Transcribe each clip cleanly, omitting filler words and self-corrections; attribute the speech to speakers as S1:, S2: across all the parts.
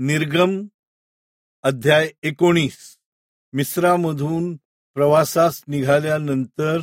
S1: निर्गम अध्याय 19. मिस्रामधून प्रवासास निघाल्यानंतर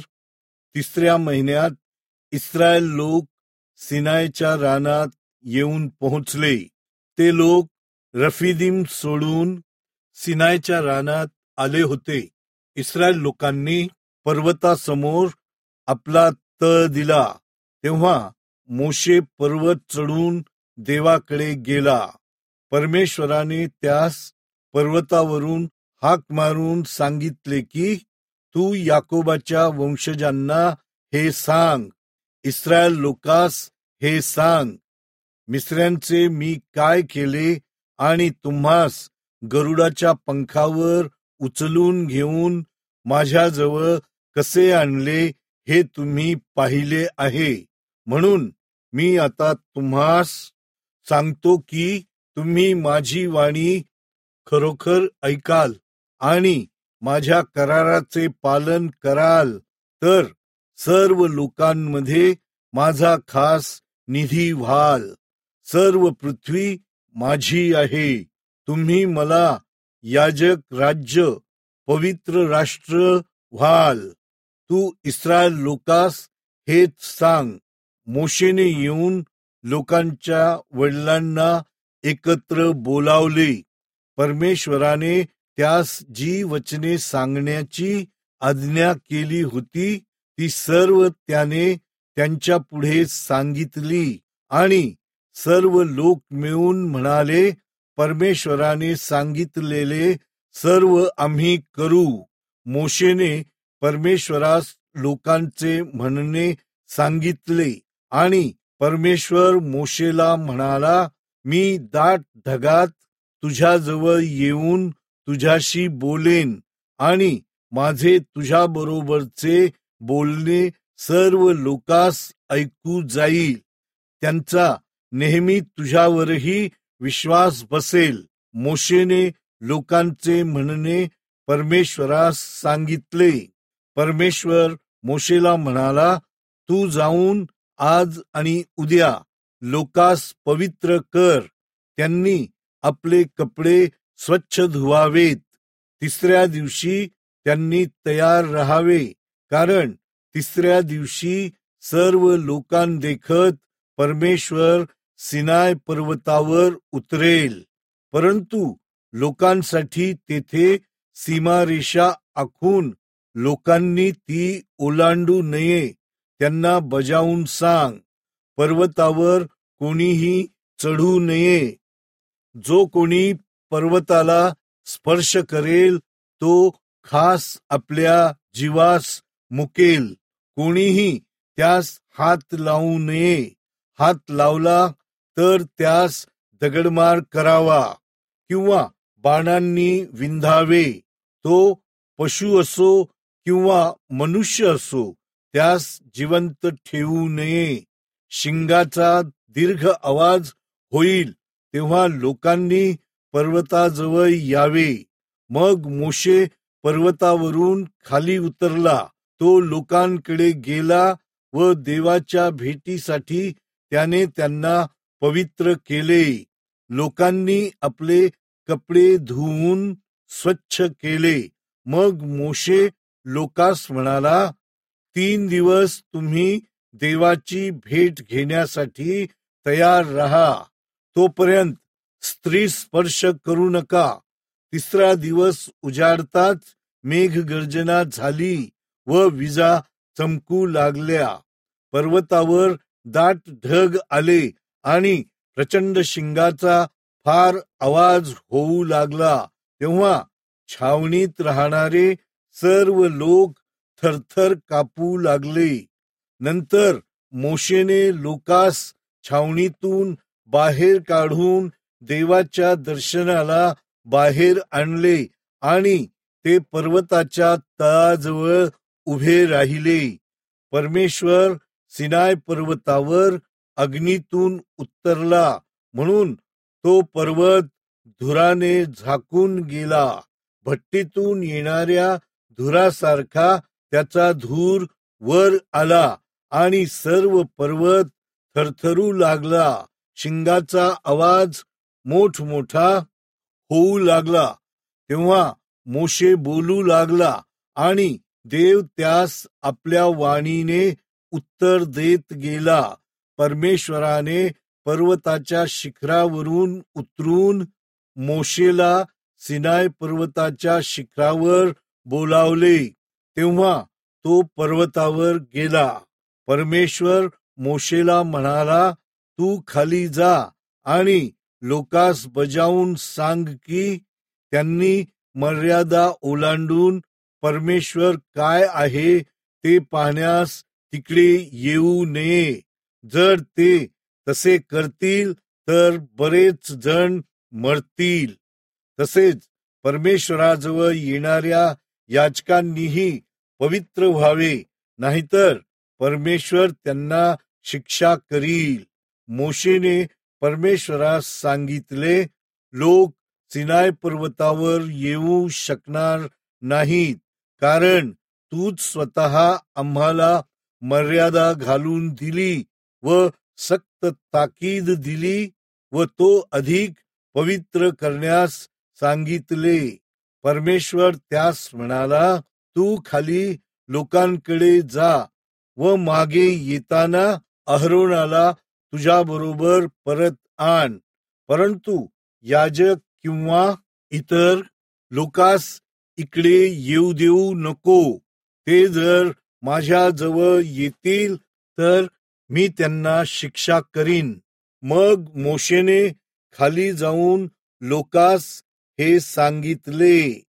S1: 3ऱ्या महिन्यात इस्रायल लोक सिनायच्या रानात येऊन पोहोचले. ते लोक रफिदीम सोडून सिनायच्या रानात आले होते. इस्रायल लोकांनी पर्वतासमोर आपला तळ दिला. तेव्हा मोशे पर्वत चढून देवाकडे गेला. परमेश्वराने त्यास पर्वतावरून हाक मारून सांगितले की, तू याकोबाच्या वंशजांना हे सांग, इस्रायल लोकास हे सांग, मिस्र्यांचे मी काय केले आणि तुम्हास गरुडाच्या पंखावर उचलून घेऊन माझ्याजवळ कसे आणले हे तुम्ही पाहिले आहे. म्हणून मी आता तुम्हास सांगतो की तुम्ही माझी वाणी खरोखर ऐकाल आणि माझ्या कराराचे पालन कराल तर सर्व लोकांमध्ये माझा खास निधी व्हाल. सर्व पृथ्वी माझी आहे. तुम्ही मला याजक राज्य, पवित्र राष्ट्र व्हाल. तू इस्रायल लोकास हेच सांग. मोशेने येऊन लोकांच्या वडिलांना एकत्र बोलावले. परमेश्वराने त्यास जी वचने सांगण्याची आज्ञा केली होती ती सर्व त्याने त्यांच्या पुढे सांगितली आणि सर्व लोक मिळून म्हणाले, परमेश्वराने सांगितलेले सर्व आम्ही करू. मोशेने परमेश्वरास लोकांचे म्हणणे सांगितले आणि परमेश्वर मोशेला म्हणाला, मी दाट ढगात तुझ्याजवळ येऊन तुझ्याशी बोलेन आणि माझे तुझ्याबरोबरचे बोलणे सर्व लोकास ऐकू जाईल. त्यांचा नेहमी तुझ्यावरही विश्वास बसेल. मोशेने लोकांचे म्हणणे परमेश्वरास सांगितले. परमेश्वर मोशेला म्हणाला, तू जाऊन आज आणि उद्या लोकास पवित्र कर. त्यांनी आपले कपडे स्वच्छ धुवावेत. 3ऱ्या दिवशी त्यांनी तयार राहावे, कारण 3ऱ्या दिवशी सर्व लोकांदेखत परमेश्वर सिनाय पर्वतावर उतरेल. परंतु लोकांसाठी तेथे सीमारेषा आखून लोकांनी ती ओलांडू नये. त्यांना बजावून सांग, पर्वतावर कोणीही चढू नये. जो कोणी पर्वताला स्पर्श करेल तो खास आपल्या जीवास मुकेल. कोणीही त्यास हात लावू नये. हात लावला तर त्यास दगडमार करावा किंवा बाणांनी विंधावे. तो पशु असो किंवा मनुष्य असो, त्यास जिवंत ठेवू नये. शिंगाचा दीर्घ आवाज होईल तेव्हा लोकांनी पर्वताजवळ यावे. मग मोशे पर्वतावरून खाली उतरला. तो लोकांकडे गेला व देवाच्या भेटीसाठी त्याने त्यांना पवित्र केले. लोकांनी आपले कपडे धुवून स्वच्छ केले. मग मोशे लोकास म्हणाला, 3 दिवस तुम्ही देवाची भेट घेण्यासाठी तयार राहा. तोपर्यंत स्त्री स्पर्श करू नका. 3रा दिवस उजाडताच मेघगर्जना झाली व विजा चमकू लागल्या. पर्वतावर दाट ढग आले आणि प्रचंड शिंगाचा फार आवाज होऊ लागला. तेव्हा छावणीत राहणारे सर्व लोक थरथर कापू लागले. नंतर मोशेने लोकास छावणीतून बाहेर काढून देवाच्या दर्शनाला बाहेर आणले आणि ते पर्वताच्या तळाजवळ उभे राहिले. परमेश्वर सिनाय पर्वतावर अग्नीतून उतरला म्हणून तो पर्वत धुराने झाकून गेला. भट्टीतून येणाऱ्या धुरासारखा त्याचा धूर वर आला आणि सर्व पर्वत थरथरू लागला. शिंगाचा आवाज मोठमोठा होऊ लागला. तेव्हा मोशे बोलू लागला आणि देव त्यास आपल्या वाणीने उत्तर देत गेला. परमेश्वराने पर्वताच्या शिखरावरून उतरून मोशेला सिनाय पर्वताच्या शिखरावर बोलावले. तेव्हा तो पर्वतावर गेला. परमेश्वर मोशेला म्हणाला, तू खाली जा आणि लोकास बजावून सांग की त्यांनी मर्यादा ओलांडून परमेश्वर काय आहे ते पाहण्यास तिकडे येऊ नये. जर ते तसे करतील तर बरेच जण मरतील. तसेच परमेश्वराजवळ येणाऱ्या याचकांनीही पवित्र व्हावे, नाहीतर परमेश्वर त्यांना शिक्षा करील. मोशेने परमेश्वरास सांगितले, लोक सिनाय पर्वतावर येऊ शकणार नाहीत, कारण तूच स्वतः आम्हाला मर्यादा घालून दिली व सक्त ताकीद दिली व तो अधिक पवित्र करण्यास सांगितले. परमेश्वर त्यास म्हणाला, तू खाली लोकांकडे जा व मागे येताना अहरोनाला तुझ्याबरोबर परत आण, परंतु याजक किंवा इतर लोकास इकडे येऊ देऊ नको. ते जर माझ्या जवळ येतील तर मी त्यांना शिक्षा करीन. मग मोशेने खाली जाऊन लोकास हे सांगितले.